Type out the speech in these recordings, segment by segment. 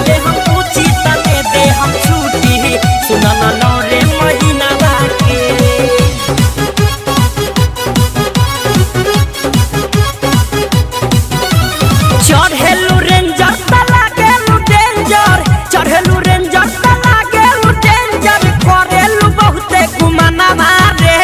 भले हम पूछी तने दे हम छूटी सुना ना नौरे महीना बाके चढ़ेलू रेंजर तला गेलू डेंजर चढ़ेलू रेंजर तला गेलू डेंजर करेलू बहुते गुमाना मारे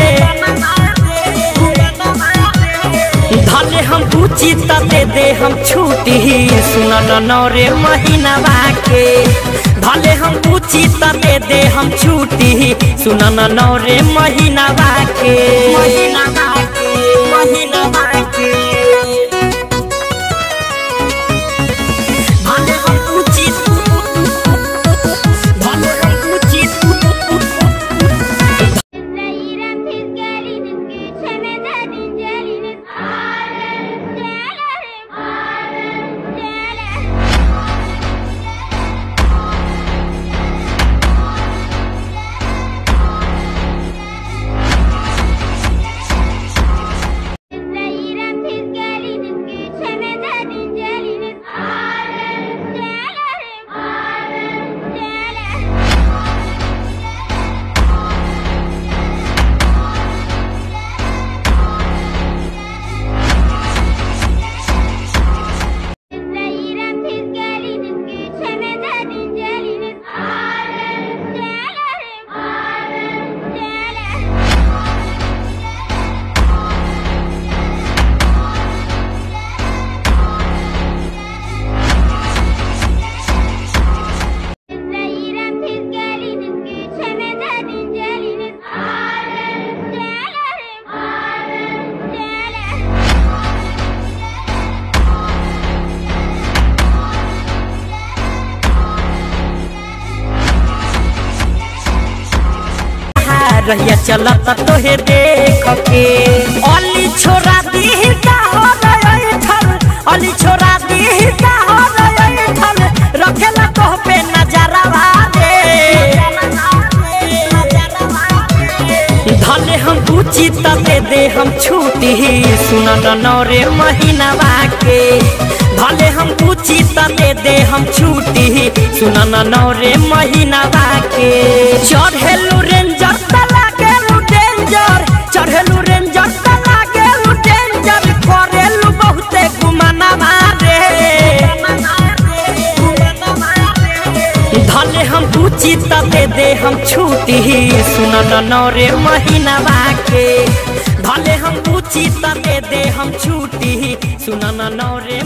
धले हम पूछी तते दे हम छूटी सुना ना नौरे महीना बाके भले हम पूछी तते दे हम छूटी सुना ना नौरे महीना बाके महीना बाके महीना बाके रहिया चलता तोहे देख के अली छोरा दी का हो रही ठल अली छोरा दी का हो रही ठल रखेला तोह पे नजरवा दे धले हम पूछी तते दे हम छूटी सुना ना नौरे महीना बाके भले हम पूछी तते दे हम छूटी सुना ना नौरे महीना बाके चढ़ेलू रेंजर तला गेलू डेंजर चढ़ेलू रेंजर तला गेलू डेंजर करेलू बहुते गुमाना मारे धले हम पूछी तते दे हम छूटी सुना ना नौरे महीना बाके भले हम पूछी तते दे हम छूटी सुना ना नौरे